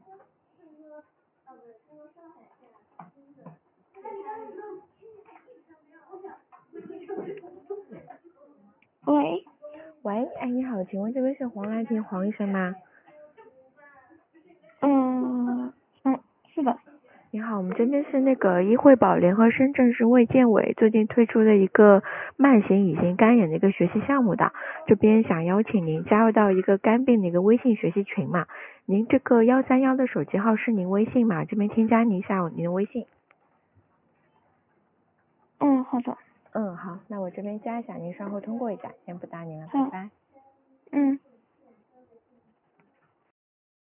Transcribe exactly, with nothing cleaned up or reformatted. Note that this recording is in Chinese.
喂， 喂，哎，你好，请问这位是黄兰亭黄医生吗？ 嗯嗯，是的。 你好，我们这边是那个医惠保联合深圳市卫健委最近推出的一个慢性乙型肝炎的一个学习项目的，这边想邀请您加入到一个肝病的一个微信学习群嘛。您这个幺三幺的手机号是您微信吗？这边添加您一下您的微信。 嗯，好的。 嗯，好，那我这边加一下，您稍后通过一下，先不打您了， 好拜拜。 嗯。